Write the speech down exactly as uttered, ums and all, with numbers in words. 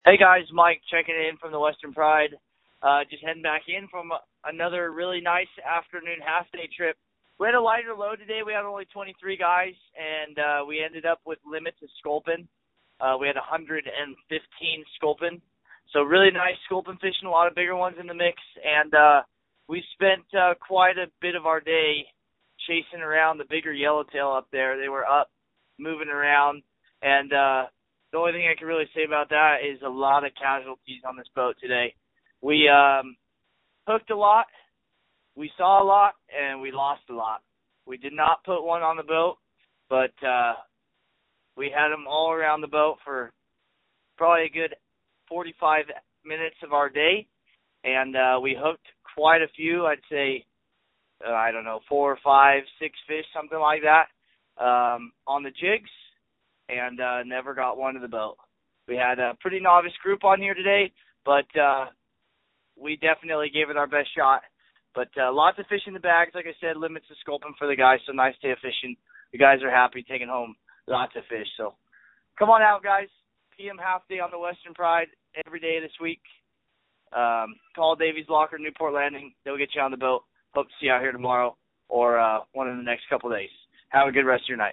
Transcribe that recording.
Hey guys, Mike checking in from the Western Pride. Uh, just heading back in from another really nice afternoon half-day trip. We had a lighter load today. We had only twenty-three guys, and uh, we ended up with limits of sculpin. Uh, we had one hundred fifteen sculpin. So really nice sculpin fishing, a lot of bigger ones in the mix. And uh, we spent uh, quite a bit of our day chasing around the bigger yellowtail up there. They were up, moving around, and uh, the only thing I can really say about that is a lot of casualties on this boat today. We um, hooked a lot, we saw a lot, and we lost a lot. We did not put one on the boat, but uh, we had them all around the boat for probably a good forty-five minutes of our day, and uh, we hooked quite a few. I'd say, uh, I don't know, four or five, six fish, something like that, um, on the jigs. And uh, never got one to the boat. We had a pretty novice group on here today, but uh, we definitely gave it our best shot. But uh, lots of fish in the bags. Like I said, limits of sculpin for the guys, so nice day of fishing. The guys are happy taking home lots of fish. So come on out, guys. P M half day on the Western Pride every day this week. Um, call Davies Locker, Newport Landing. They'll get you on the boat. Hope to see you out here tomorrow or uh, one of the next couple days. Have a good rest of your night.